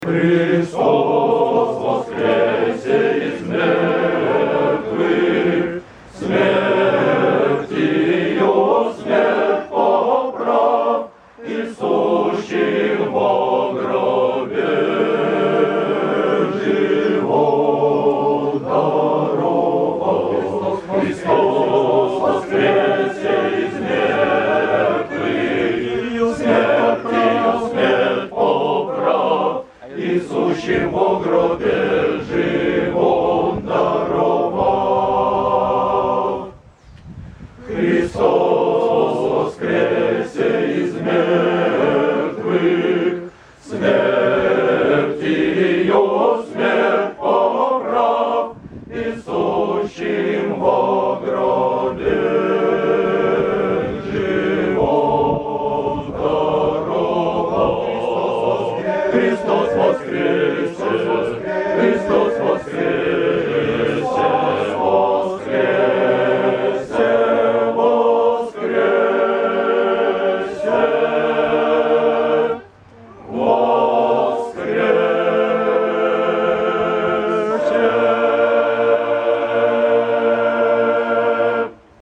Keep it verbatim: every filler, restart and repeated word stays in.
Христос воскресе из мертвых, смерть ее смерть поправ, и сущих во гробе живот даровал. Христос воскресе из мертвых, смерть ее смерть поправ, и сущих во гробе живот даровал. Христос воскресе из мертвых, смерть ее смерть поправ, и сущим во гробе живот даровал. Христос воскресе!